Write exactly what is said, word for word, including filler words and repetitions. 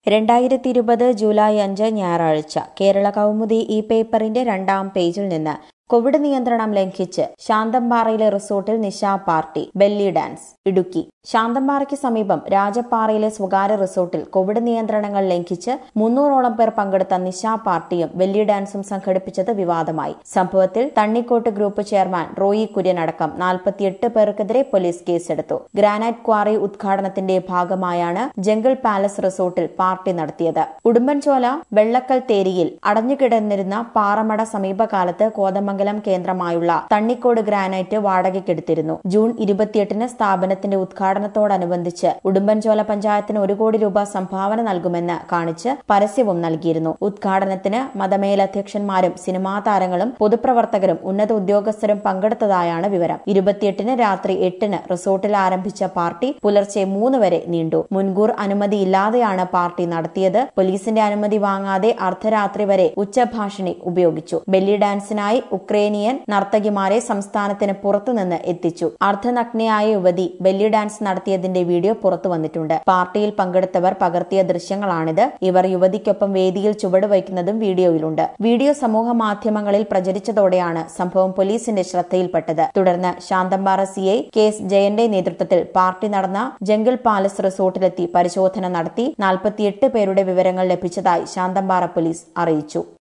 രണ്ടായിരത്തി ഇരുപത് ജൂലൈ അഞ്ച് ഞായറാഴ്ച കേരള കൗമുദി ഈ പേപ്പറിന്റെ രണ്ടാം പേജിൽ നിന്ന് കോവിഡ് നിയന്ത്രണം ലംഘിച്ച് ശാന്തമ്പാറയിലെ റിസോർട്ടിൽ നിശാ പാർട്ടി ബെല്ലി ഡാൻസ്. ഇടുക്കി ശാന്തമ്പാറയ്ക്ക് സമീപം രാജപ്പാറയിലെ സ്വകാര്യ റിസോർട്ടിൽ കോവിഡ് നിയന്ത്രണങ്ങൾ ലംഘിച്ച് മുന്നൂറോളം പേർ പങ്കെടുത്ത നിശാ പാർട്ടിയും ബെല്ലി ഡാൻസും സംഘടിപ്പിച്ചത് വിവാദമായി. സംഭവത്തിൽ തണ്ണിക്കോട്ട് ഗ്രൂപ്പ് ചെയർമാൻ റോയി കുര്യൻ അടക്കം നാൽപ്പത്തിയെട്ട് പേർക്കെതിരെ പോലീസ് കേസെടുത്തു. ഗ്രാനൈറ്റ് ക്വാറി ഉദ്ഘാടനത്തിന്റെ ഭാഗമായാണ് ജംഗിൾ പാലസ് റിസോർട്ടിൽ പാർട്ടി നടത്തിയത്. ഉടുമ്പൻചോല വെള്ളക്കൽ തേരിയിൽ അടഞ്ഞുകിടന്നിരുന്ന പാറമട സമീപകാലത്ത് കോതമംഗലം കേന്ദ്രമായുള്ള തണ്ണിക്കോട് ഗ്രാനൈറ്റ് വാടകയ്ക്കെടുത്തിരുന്നു. ജൂൺ ഇരുപത്തിയെട്ടിന് സ്ഥാപനത്തിന്റെ ഉദ്ഘാടനത്തോടനുബന്ധിച്ച് ഉടുമ്പൻചോല പഞ്ചായത്തിന് ഒരു കോടി രൂപ സംഭാവന നൽകുമെന്ന് കാണിച്ച് പരസ്യവും നൽകിയിരുന്നു. ഉദ്ഘാടനത്തിന് മതമേലധ്യക്ഷന്മാരും സിനിമാ താരങ്ങളും പൊതുപ്രവർത്തകരും ഉന്നത ഉദ്യോഗസ്ഥരും പങ്കെടുത്തതായാണ് വിവരം. ഇരുപത്തിയെട്ടിന് രാത്രി എട്ടിന് റിസോർട്ടിൽ ആരംഭിച്ച പാർട്ടി പുലർച്ചെ മൂന്ന് വരെ നീണ്ടു. മുൻകൂർ അനുമതിയില്ലാതെയാണ് പാർട്ടി നടത്തിയത്. പോലീസിന്റെ അനുമതി വാങ്ങാതെ അർദ്ധരാത്രി വരെ ഉച്ചഭാഷിണി ഉപയോഗിച്ചു. ബെല്ലി ഡാൻസിനായി ഉക്രൈനിയൻ നർത്തകിമാരെ സംസ്ഥാനത്തിന് പുറത്തുനിന്ന് എത്തിച്ചു. അർദ്ധനഗ്നയായ യുവതി ബെല്ലി ഡാൻസ് നടത്തിയതിന്റെ വീഡിയോ പുറത്തു വന്നിട്ടുണ്ട്. പാർട്ടിയിൽ പങ്കെടുത്തവർ പകർത്തിയ ദൃശ്യങ്ങളാണിത്. ഇവർ യുവതിക്കൊപ്പം വേദിയിൽ ചുവടുവയ്ക്കുന്നതും വീഡിയോയിലുണ്ട്. വീഡിയോ സമൂഹ മാധ്യമങ്ങളിൽ പ്രചരിച്ചതോടെയാണ് സംഭവം പോലീസിന്റെ ശ്രദ്ധയിൽപ്പെട്ടത്. തുടർന്ന് Santhanpara C I K S ജയന്റെ നേതൃത്വത്തിൽ പാർട്ടി നടന്ന ജംഗിൾ പാലസ് റിസോർട്ടിലെത്തി പരിശോധന നടത്തി. നാൽപ്പത്തിയെട്ട് പേരുടെ വിവരങ്ങൾ ലഭിച്ചതായി ശാന്തമ്പാറ പോലീസ് അറിയിച്ചു.